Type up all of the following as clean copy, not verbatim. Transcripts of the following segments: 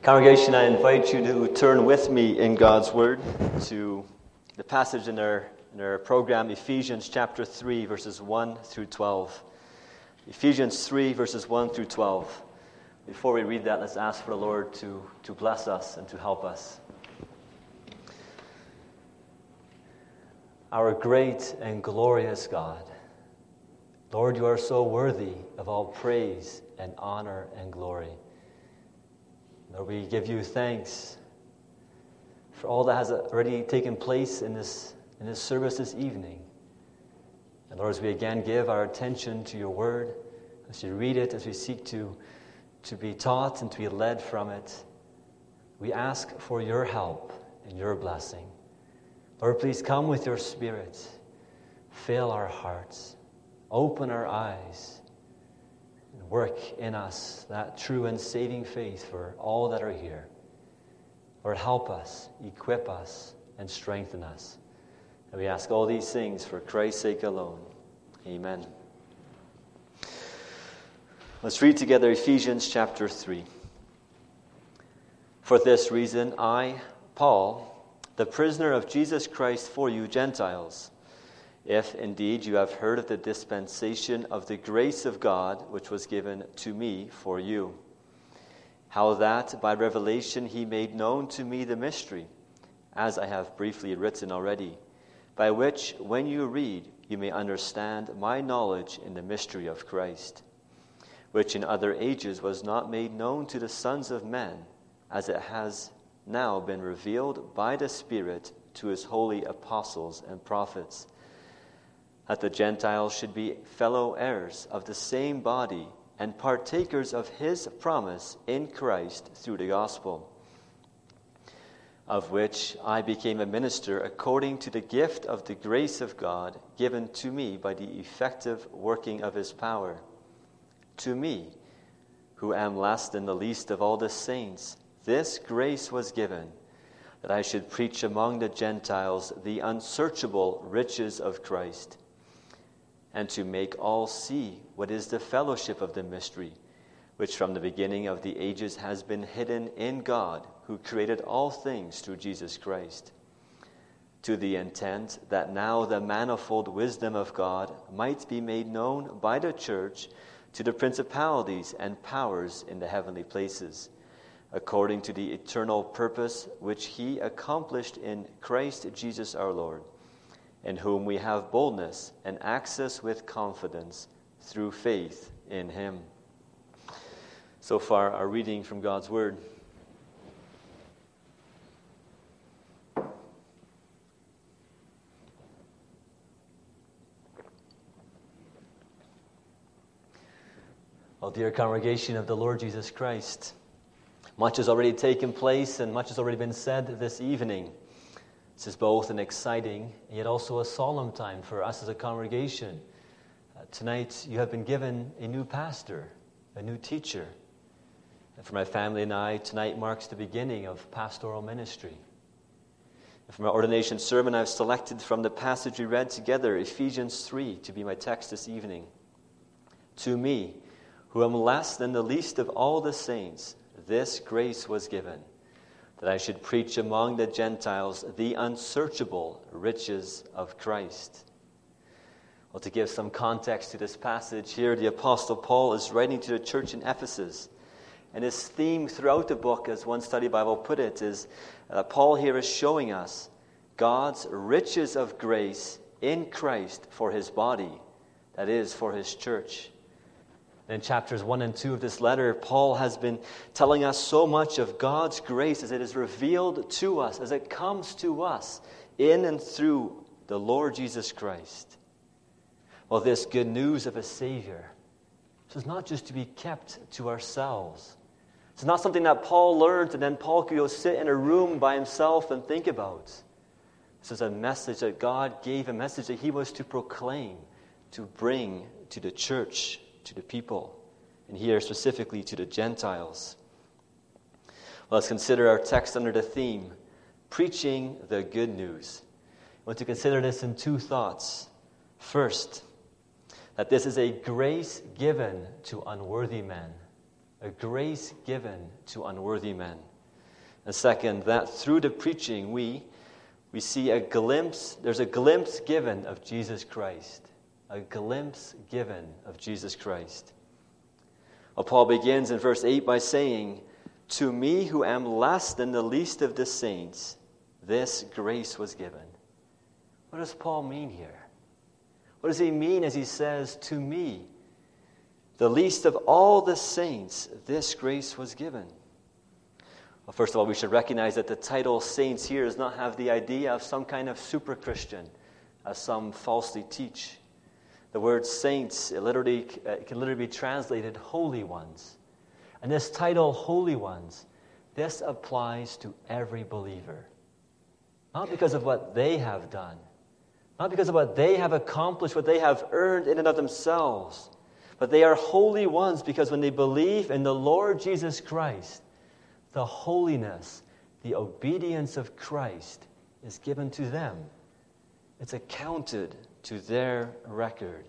Congregation, I invite you to turn with me in God's Word to the passage in our program, Ephesians chapter 3, verses 1 through 12. Ephesians 3, verses 1 through 12. Before we read that, let's ask for the Lord to bless us and to help us. Our great and glorious God, Lord, you are so worthy of all praise and honor and glory. Lord, we give you thanks for all that has already taken place in this service this evening. And Lord, as we again give our attention to your word, as we read it, as we seek to be taught and to be led from it, we ask for your help and your blessing. Lord, please come with your Spirit. Fill our hearts. Open our eyes. And work in us that true and saving faith for all that are here. Lord, help us, equip us, and strengthen us. And we ask all these things for Christ's sake alone. Amen. Let's read together Ephesians chapter 3. For this reason, I, Paul, the prisoner of Jesus Christ for you Gentiles, if indeed you have heard of the dispensation of the grace of God which was given to me for you, how that by revelation he made known to me the mystery, as I have briefly written already, by which, when you read, you may understand my knowledge in the mystery of Christ, which in other ages was not made known to the sons of men, as it has now been revealed by the Spirit to his holy apostles and prophets, that the Gentiles should be fellow heirs of the same body and partakers of his promise in Christ through the gospel, of which I became a minister according to the gift of the grace of God given to me by the effective working of his power. To me, who am less than the least of all the saints, this grace was given, that I should preach among the Gentiles the unsearchable riches of Christ, and to make all see what is the fellowship of the mystery, which from the beginning of the ages has been hidden in God, who created all things through Jesus Christ, to the intent that now the manifold wisdom of God might be made known by the church to the principalities and powers in the heavenly places, according to the eternal purpose which he accomplished in Christ Jesus our Lord, in whom we have boldness and access with confidence through faith in him. So far, our reading from God's Word. Well, dear congregation of the Lord Jesus Christ, much has already taken place and much has already been said this evening. This is both an exciting and yet also a solemn time for us as a congregation. Tonight you have been given a new pastor, a new teacher. And for my family and I, tonight marks the beginning of pastoral ministry. And for my ordination sermon, I've selected from the passage we read together, Ephesians 3, to be my text this evening. To me, who am less than the least of all the saints, this grace was given, that I should preach among the Gentiles the unsearchable riches of Christ. Well, to give some context to this passage here, the Apostle Paul is writing to the church in Ephesus. And his theme throughout the book, as one study Bible put it, is Paul here is showing us God's riches of grace in Christ for his body, that is, for his church. In chapters 1 and 2 of this letter, Paul has been telling us so much of God's grace as it is revealed to us, as it comes to us in and through the Lord Jesus Christ. Well, this good news of a Savior, this is not just to be kept to ourselves. It's not something that Paul learned and then Paul could go sit in a room by himself and think about. This is a message that God gave, a message that he was to proclaim, to bring to the church, to the people, and here specifically to the Gentiles. Well, let's consider our text under the theme, preaching the good news. I want to consider this in two thoughts. First, that this is a grace given to unworthy men. A grace given to unworthy men. And second, that through the preaching we see a glimpse, there's a glimpse given of Jesus Christ. A glimpse given of Jesus Christ. Well, Paul begins in verse 8 by saying, "To me who am less than the least of the saints, this grace was given." What does Paul mean here? What does he mean as he says, "To me, the least of all the saints, this grace was given"? Well, first of all, we should recognize that the title saints here does not have the idea of some kind of super Christian, as some falsely teach. The word saints, it can literally be translated holy ones. And this title, holy ones, this applies to every believer. Not because of what they have done, not because of what they have accomplished, what they have earned in and of themselves, but they are holy ones because when they believe in the Lord Jesus Christ, the holiness, the obedience of Christ is given to them. It's accounted to their record.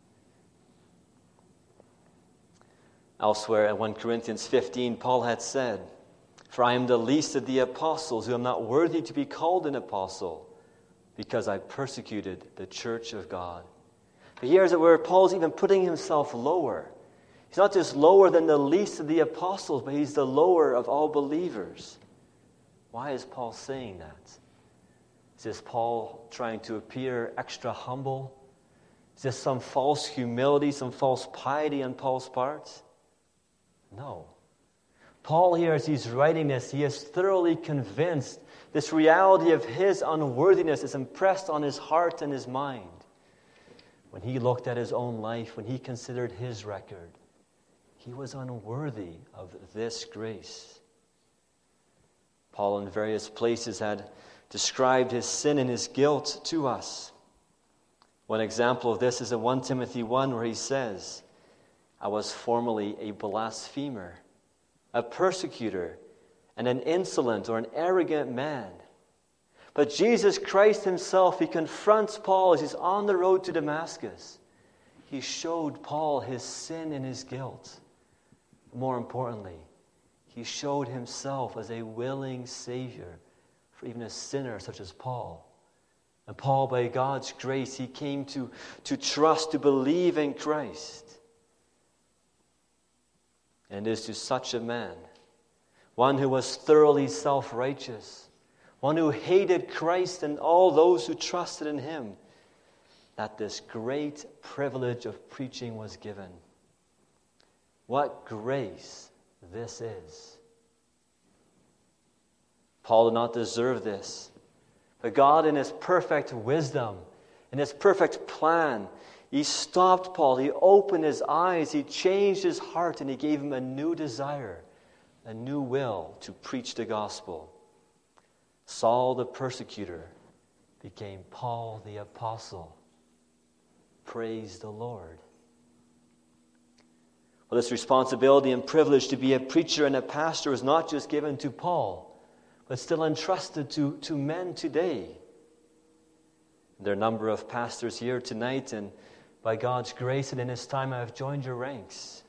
Elsewhere in 1 Corinthians 15, Paul had said, "For I am the least of the apostles, who am not worthy to be called an apostle, because I persecuted the church of God." But here, as it were, Paul's even putting himself lower. He's not just lower than the least of the apostles, but he's the lower of all believers. Why is Paul saying that? Is this Paul trying to appear extra humble? Is this some false humility, some false piety on Paul's part? No. Paul here, as he's writing this, he is thoroughly convinced this reality of his unworthiness is impressed on his heart and his mind. When he looked at his own life, when he considered his record, he was unworthy of this grace. Paul in various places had described his sin and his guilt to us. One example of this is in 1 Timothy 1, where he says, "I was formerly a blasphemer, a persecutor, and an insolent or an arrogant man. But Jesus Christ himself," he confronts Paul as he's on the road to Damascus. He showed Paul his sin and his guilt. More importantly, he showed himself as a willing Savior for even a sinner such as Paul. And Paul, by God's grace, he came to trust, to believe in Christ. And it is to such a man, one who was thoroughly self-righteous, one who hated Christ and all those who trusted in him, that this great privilege of preaching was given. What grace this is. Paul did not deserve this, but God in his perfect wisdom, in his perfect plan, he stopped Paul, he opened his eyes, he changed his heart, and he gave him a new desire, a new will to preach the gospel. Saul the persecutor became Paul the apostle. Praise the Lord. Well, this responsibility and privilege to be a preacher and a pastor was not just given to Paul, but still entrusted to men today. There are a number of pastors here tonight, and by God's grace and in His time, I have joined your ranks.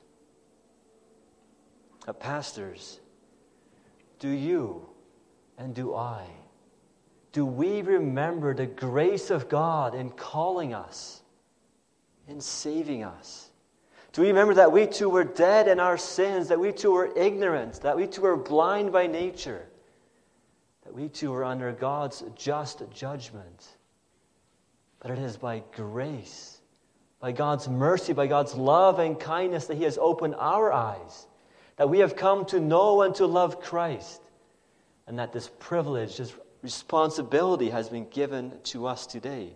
Pastors, do you and do I, do we remember the grace of God in calling us, in saving us? Do we remember that we too were dead in our sins, that we too were ignorant, that we too were blind by nature, that we too were under God's just judgment? But it is by grace, by God's mercy, by God's love and kindness that He has opened our eyes, that we have come to know and to love Christ, and that this privilege, this responsibility has been given to us today.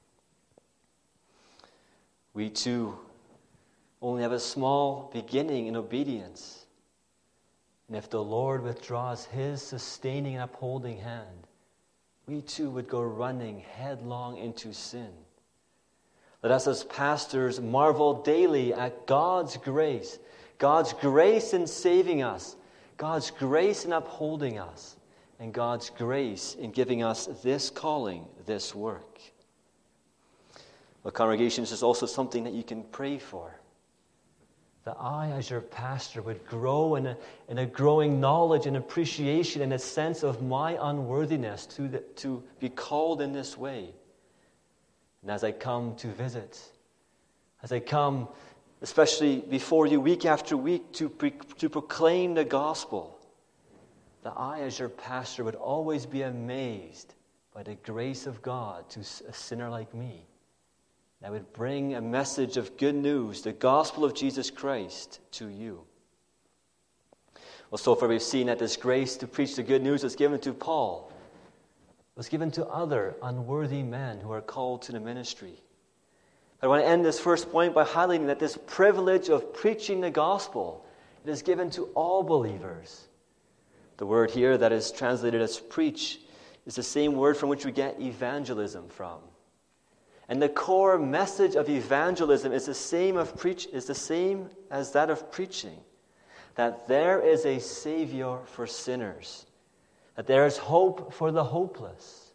We too only have a small beginning in obedience. And if the Lord withdraws His sustaining and upholding hand, we too would go running headlong into sin. Let us as pastors marvel daily at God's grace in saving us, God's grace in upholding us, and God's grace in giving us this calling, this work. Well, congregations is also something that you can pray for. that I, as your pastor, would grow in a growing knowledge and appreciation and a sense of my unworthiness to be called in this way. And as I come to visit, as I come, especially before you week after week, to proclaim the gospel, that I, as your pastor, would always be amazed by the grace of God to a sinner like me. I would bring a message of good news, the gospel of Jesus Christ, to you. Well, so far we've seen that this grace to preach the good news was given to Paul, was given to other unworthy men who are called to the ministry. But I want to end this first point by highlighting that this privilege of preaching the gospel, it is given to all believers. The word here that is translated as preach is the same word from which we get evangelism from. And the core message of evangelism is the same as that of preaching. That there is a Savior for sinners. That there is hope for the hopeless.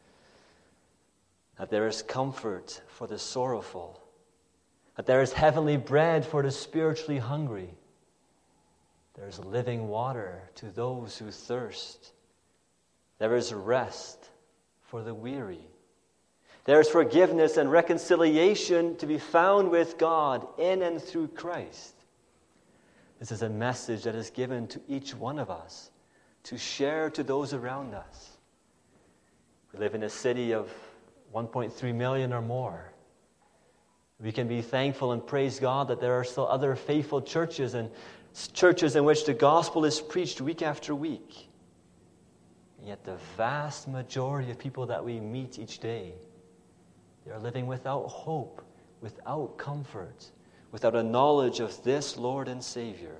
That there is comfort for the sorrowful. That there is heavenly bread for the spiritually hungry. There is living water to those who thirst. There is rest for the weary. There is forgiveness and reconciliation to be found with God in and through Christ. This is a message that is given to each one of us to share to those around us. We live in a city of 1.3 million or more. We can be thankful and praise God that there are still other faithful churches and churches in which the gospel is preached week after week. And yet the vast majority of people that we meet each day, they are living without hope, without comfort, without a knowledge of this Lord and Savior.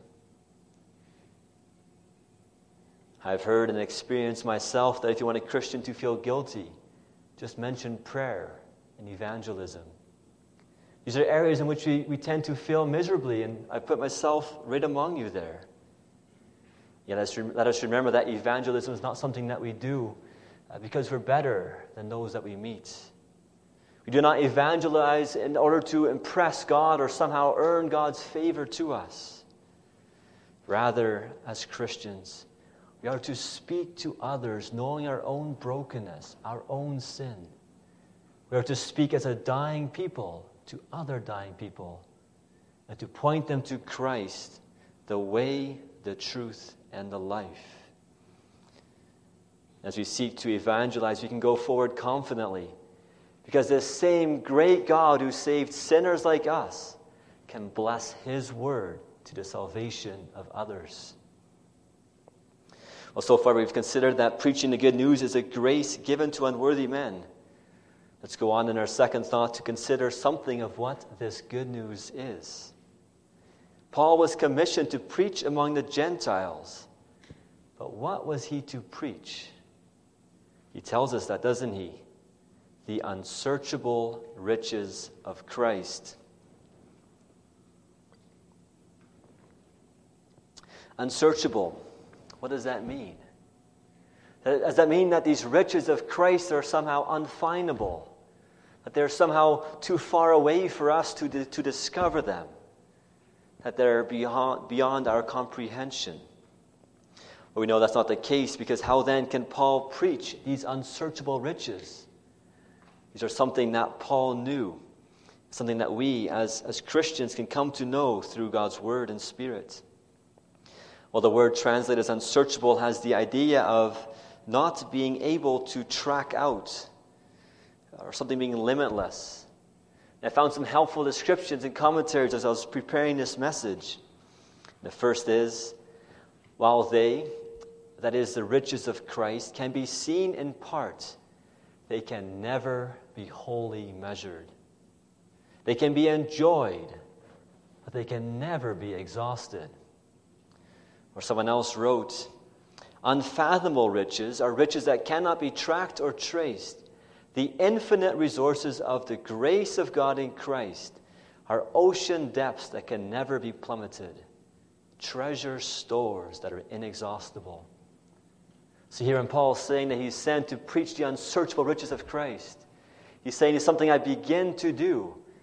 I've heard and experienced myself that if you want a Christian to feel guilty, just mention prayer and evangelism. These are areas in which we tend to fail miserably, and I put myself right among you there. Yet let us remember that evangelism is not something that we do because we're better than those that we meet. We do not evangelize in order to impress God or somehow earn God's favor to us. Rather, as Christians, we are to speak to others knowing our own brokenness, our own sin. We are to speak as a dying people to other dying people and to point them to Christ, the way, the truth, and the life. As we seek to evangelize, we can go forward confidently because this same great God who saved sinners like us can bless His word to the salvation of others. Well, so far we've considered that preaching the good news is a grace given to unworthy men. Let's go on in our second thought to consider something of what this good news is. Paul was commissioned to preach among the Gentiles. But what was he to preach? He tells us that, doesn't he? The unsearchable riches of Christ. Unsearchable. What does that mean? Does that mean that these riches of Christ are somehow unfindable? That they're somehow too far away for us to discover them? That they're beyond our comprehension? Well, we know that's not the case, because how then can Paul preach these unsearchable riches? These are something that Paul knew, something that we as Christians can come to know through God's Word and Spirit. Well, the word translated as unsearchable has the idea of not being able to track out, or something being limitless. And I found some helpful descriptions and commentaries as I was preparing this message. The first is, while they, that is the riches of Christ, can be seen in part, they can never be wholly measured. They can be enjoyed, but they can never be exhausted. Or someone else wrote, unfathomable riches are riches that cannot be tracked or traced. The infinite resources of the grace of God in Christ are ocean depths that can never be plummeted, treasure stores that are inexhaustible. So here in Paul is saying that he's sent to preach the unsearchable riches of Christ. He's saying it's something I begin to do,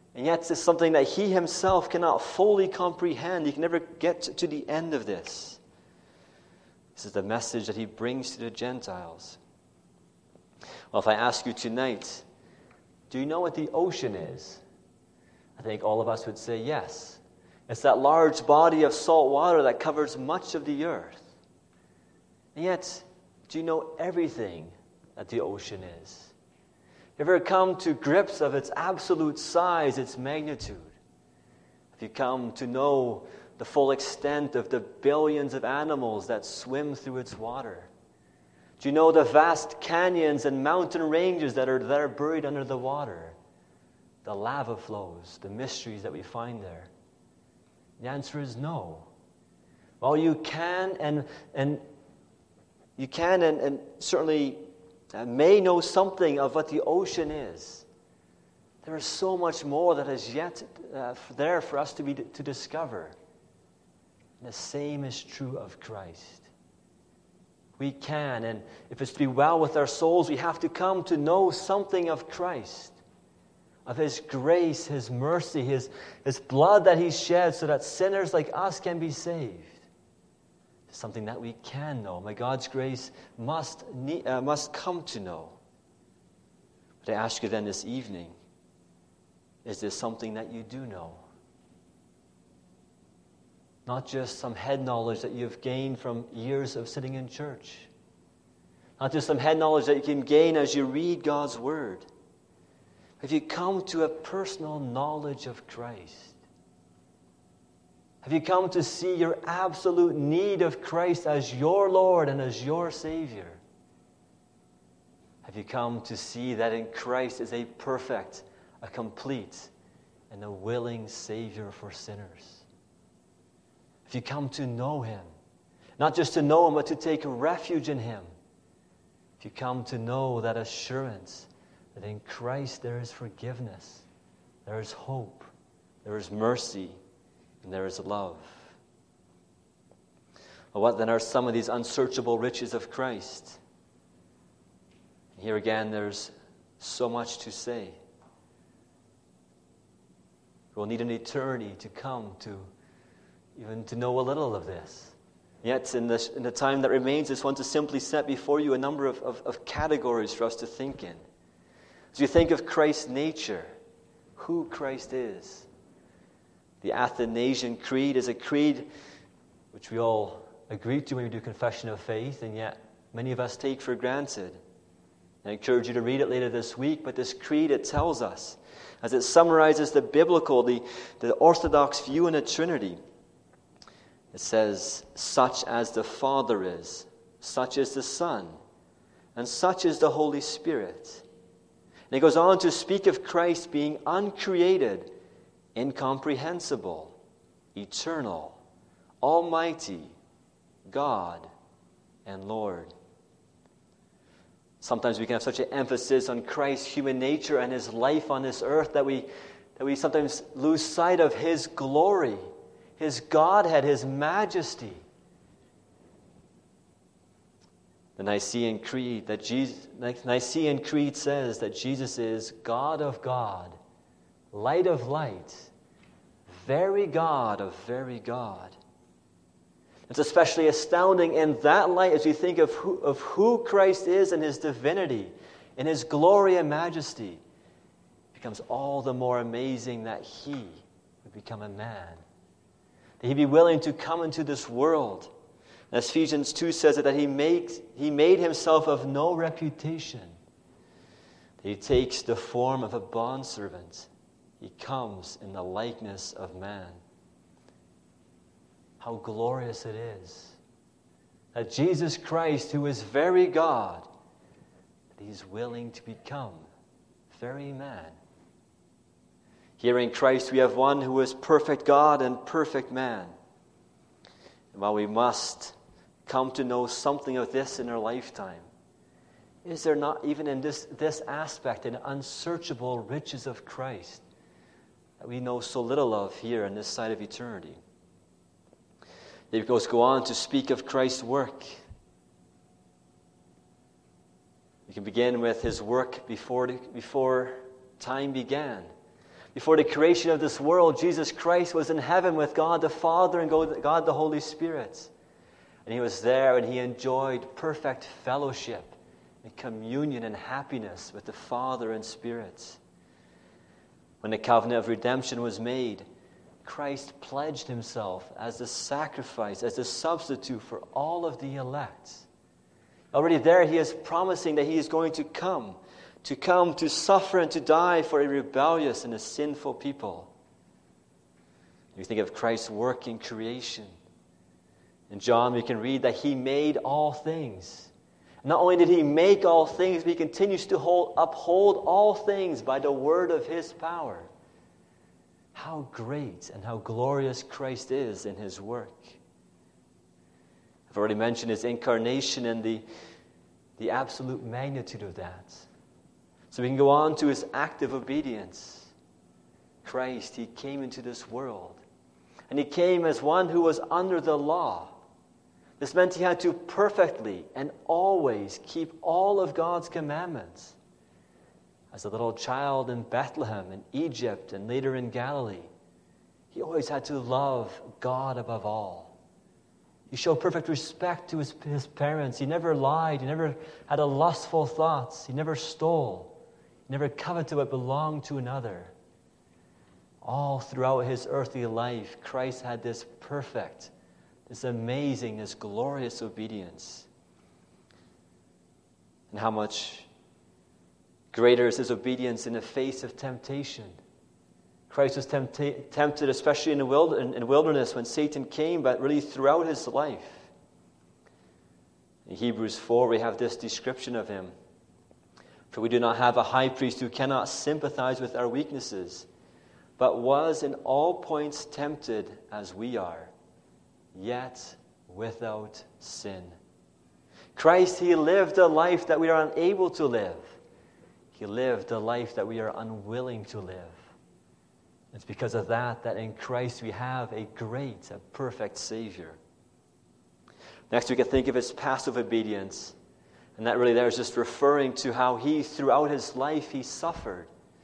And yet it's something that he himself cannot fully comprehend. He can never get to the end of this. This is the message that he brings to the Gentiles. Well, if I ask you tonight, do you know what the ocean is? I think all of us would say yes. It's that large body of salt water that covers much of the earth. And yet, do you know everything that the ocean is? Have you ever come to grips of its absolute size, its magnitude? Have you come to know the full extent of the billions of animals that swim through its water? Do you know the vast canyons and mountain ranges that are buried under the water? The lava flows, the mysteries that we find there? The answer is no. Well, you can and certainly may know something of what the ocean is. There is so much more that is yet there for us to discover. And the same is true of Christ. We can, and if it's to be well with our souls, we have to come to know something of Christ, of His grace, His mercy, His blood that He shed so that sinners like us can be saved. It's something that we can know. By God's grace, must come to know. But I ask you then this evening, is this something that you do know? Not just some head knowledge that you've gained from years of sitting in church. Not just some head knowledge that you can gain as you read God's Word. Have you come to a personal knowledge of Christ? Have you come to see your absolute need of Christ as your Lord and as your Savior? Have you come to see that in Christ is a perfect, a complete, and a willing Savior for sinners? If you come to know Him, not just to know Him, but to take refuge in Him. If you come to know that assurance that in Christ there is forgiveness, there is hope, there is mercy, and there is love. Well, what then are some of these unsearchable riches of Christ? Here again, there's so much to say. We'll need an eternity to come to even to know a little of this. Yet, in the time that remains, I just want to simply set before you a number of categories for us to think in. As you think of Christ's nature, who Christ is. The Athanasian Creed is a creed which we all agree to when we do confession of faith, and yet many of us take for granted. I encourage you to read it later this week, but this creed, it tells us, as it summarizes the biblical, the orthodox view in a Trinity, it says, such as the Father is, such is the Son, and such is the Holy Spirit. And it goes on to speak of Christ being uncreated, incomprehensible, eternal, almighty, God, and Lord. Sometimes we can have such an emphasis on Christ's human nature and His life on this earth that we sometimes lose sight of His glory, His Godhead, His majesty. The Nicene Creed says that Jesus is God of God, light of light, very God of very God. It's especially astounding in that light as we think of who Christ is and His divinity, in His glory and majesty. It becomes all the more amazing that He would become a man. That He'd be willing to come into this world. As Ephesians 2 says it, that He made Himself of no reputation. That He takes the form of a bondservant. He comes in the likeness of man. How glorious it is that Jesus Christ, who is very God, that He's willing to become very man. Here in Christ we have one who is perfect God and perfect man. And while we must come to know something of this in our lifetime, is there not even in this aspect an unsearchable riches of Christ that we know so little of here on this side of eternity? He goes on to speak of Christ's work. You can begin with His work before time began. Before the creation of this world, Jesus Christ was in heaven with God the Father and God the Holy Spirit. And he was there and he enjoyed perfect fellowship and communion and happiness with the Father and Spirit. When the covenant of redemption was made, Christ pledged himself as the sacrifice, as the substitute for all of the elect. Already there, he is promising that he is going to come to suffer and to die for a rebellious and a sinful people. You think of Christ's work in creation. In John, we can read that he made all things. Not only did he make all things, but he continues to uphold all things by the word of his power. How great and how glorious Christ is in his work. I've already mentioned his incarnation and the absolute magnitude of that. So we can go on to his active obedience. Christ, he came into this world. And he came as one who was under the law. This meant he had to perfectly and always keep all of God's commandments. As a little child in Bethlehem, in Egypt, and later in Galilee, he always had to love God above all. He showed perfect respect to his parents. He never lied. He never had a lustful thoughts. He never stole. He never coveted what belonged to another. All throughout his earthly life, Christ had this perfect, this amazing, this glorious obedience. And how much greater is his obedience in the face of temptation. Christ was tempted, especially in the wilderness when Satan came, but really throughout his life. In Hebrews 4, we have this description of him. For we do not have a high priest who cannot sympathize with our weaknesses, but was in all points tempted as we are, yet without sin. Christ, he lived a life that we are unable to live. He lived a life that we are unwilling to live. It's because of that in Christ we have a great, a perfect Savior. Next, we can think of his passive obedience. And that really there is just referring to how he, throughout his life, he suffered.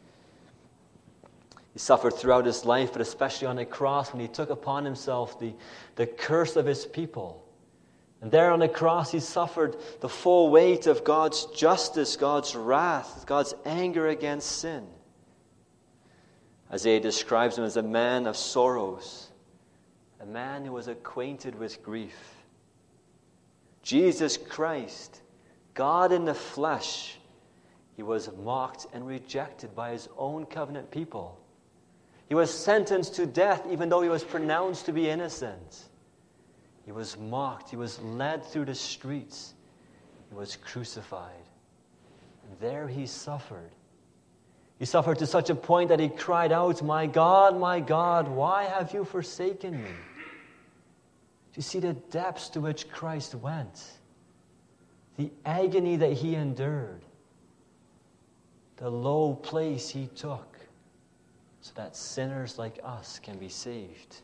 He suffered throughout his life, but especially on the cross when he took upon himself the curse of his people. And there on the cross he suffered the full weight of God's justice, God's wrath, God's anger against sin. Isaiah describes him as a man of sorrows, a man who was acquainted with grief. Jesus Christ, God in the flesh, he was mocked and rejected by his own covenant people. He was sentenced to death even though he was pronounced to be innocent. He was mocked. He was led through the streets. He was crucified. And there he suffered. He suffered to such a point that he cried out, my God, why have you forsaken me?" Do you see the depths to which Christ went? The agony that he endured. The low place he took so that sinners like us can be saved.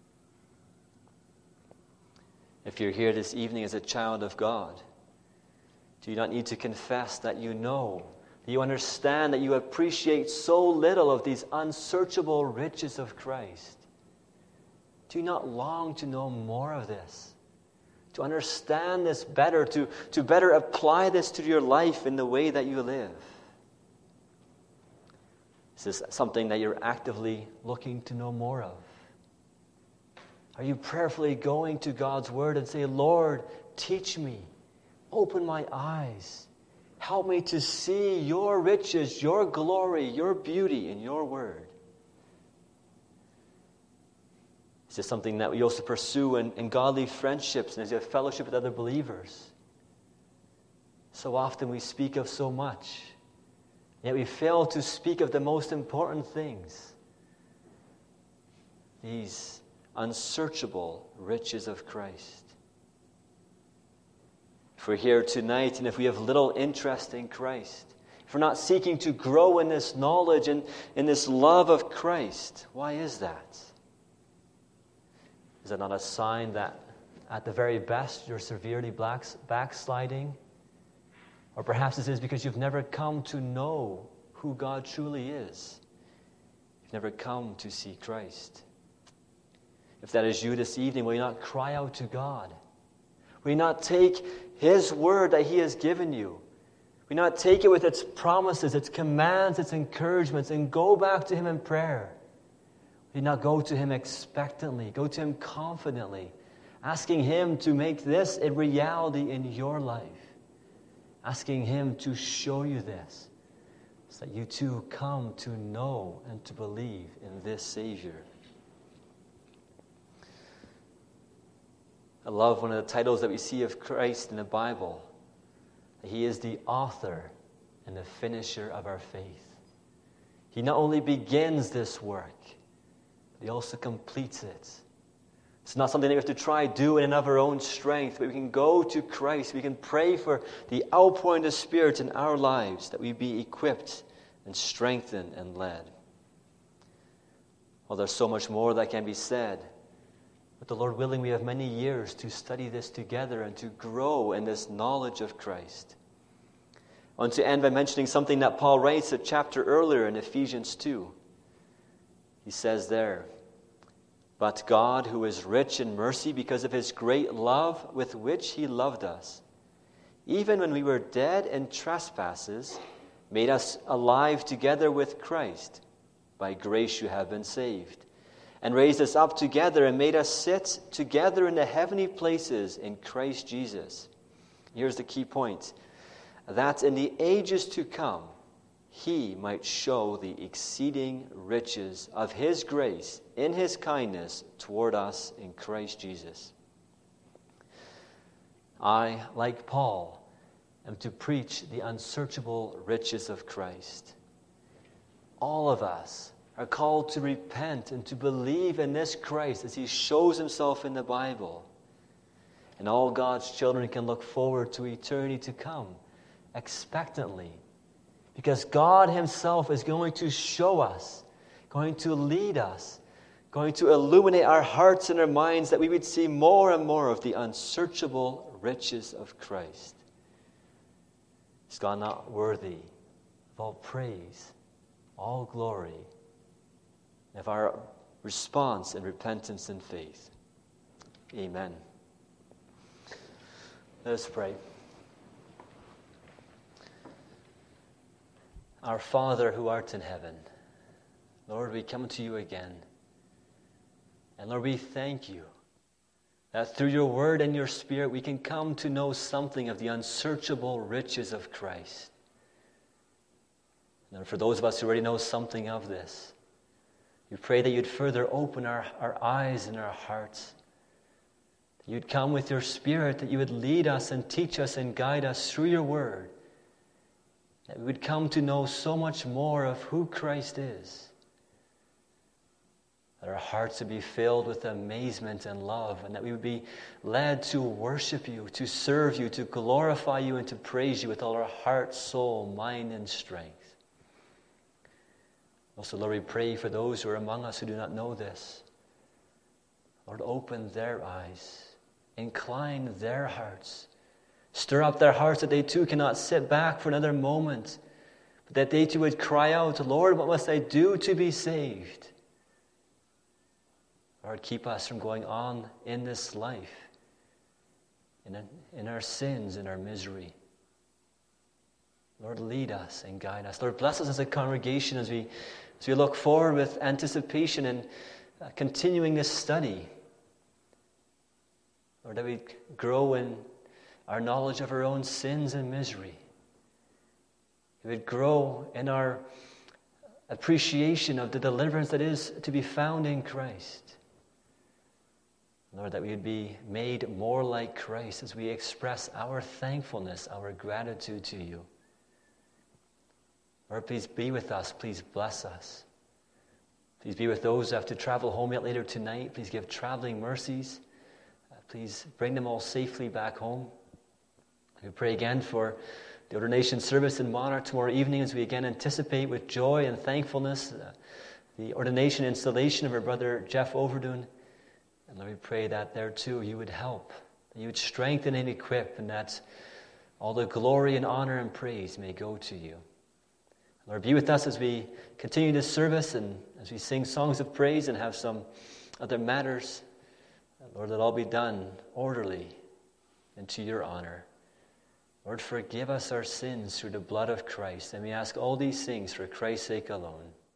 If you're here this evening as a child of God, do you not need to confess that you know, that you understand, that you appreciate so little of these unsearchable riches of Christ? Do you not long to know more of this? To understand this better, to better apply this to your life in the way that you live? Is this something that you're actively looking to know more of? Are you prayerfully going to God's Word and say, Lord, teach me, open my eyes, help me to see your riches, your glory, your beauty in your Word? Is this something that we also pursue in godly friendships and as you have fellowship with other believers? So often we speak of so much, yet we fail to speak of the most important things. These unsearchable riches of Christ. If we're here tonight and if we have little interest in Christ, if we're not seeking to grow in this knowledge and in this love of Christ, why is that? Is it not a sign that at the very best you're severely backsliding? Or perhaps it is because you've never come to know who God truly is. you've never come to see Christ. If that is you this evening, will you not cry out to God? Will you not take His word that He has given you? Will you not take it with its promises, its commands, its encouragements, and go back to Him in prayer? Will you not go to Him expectantly, go to Him confidently, asking Him to make this a reality in your life, asking Him to show you this, so that you too come to know and to believe in this Savior. I love one of the titles that we see of Christ in the Bible, that He is the author and the finisher of our faith. He not only begins this work, but He also completes it. It's not something that we have to try do in and of our own strength, but we can go to Christ. We can pray for the outpouring of the Spirit in our lives, that we be equipped and strengthened and led. Well, there's so much more that can be said. But the Lord willing, we have many years to study this together and to grow in this knowledge of Christ. I want to end by mentioning something that Paul writes a chapter earlier in Ephesians 2. He says there, "But God, who is rich in mercy because of His great love with which He loved us, even when we were dead in trespasses, made us alive together with Christ. By grace you have been saved, and raised us up together and made us sit together in the heavenly places in Christ Jesus." Here's the key point. "That in the ages to come, He might show the exceeding riches of His grace in His kindness toward us in Christ Jesus." I, like Paul, am to preach the unsearchable riches of Christ. All of us are called to repent and to believe in this Christ as He shows Himself in the Bible. And all God's children can look forward to eternity to come expectantly, because God Himself is going to show us, going to lead us, going to illuminate our hearts and our minds, that we would see more and more of the unsearchable riches of Christ. Is God not worthy of all praise, all glory, of our response and repentance and faith? Amen. Let us pray. Our Father who art in heaven, Lord, we come to You again. And Lord, we thank You that through Your word and Your Spirit we can come to know something of the unsearchable riches of Christ. And for those of us who already know something of this, we pray that You'd further open our eyes and our hearts. That You'd come with Your Spirit, that You would lead us and teach us and guide us through Your word. That we would come to know so much more of who Christ is. That our hearts would be filled with amazement and love, and that we would be led to worship You, to serve You, to glorify You, and to praise You with all our heart, soul, mind, and strength. Also, Lord, we pray for those who are among us who do not know this. Lord, open their eyes, incline their hearts, stir up their hearts that they too cannot sit back for another moment, but that they too would cry out, "Lord, what must I do to be saved?" Lord, keep us from going on in this life, in our sins, in our misery. Lord, lead us and guide us. Lord, bless us as a congregation as we look forward with anticipation and continuing this study. Lord, that we grow in our knowledge of our own sins and misery. We would grow in our appreciation of the deliverance that is to be found in Christ. Lord, that we would be made more like Christ as we express our thankfulness, our gratitude to You. Lord, please be with us. Please bless us. Please be with those who have to travel home yet later tonight. Please give traveling mercies. Please bring them all safely back home. We pray again for the ordination service in Monarch tomorrow evening as we again anticipate with joy and thankfulness the ordination installation of our brother Jeff Overdoon. And Lord, we pray that there too You would help, that You would strengthen and equip, and that all the glory and honor and praise may go to You. Lord, be with us as we continue this service and as we sing songs of praise and have some other matters. Lord, let all be done orderly and to your honor. Lord, forgive us our sins through the blood of Christ. And we ask all these things for Christ's sake alone.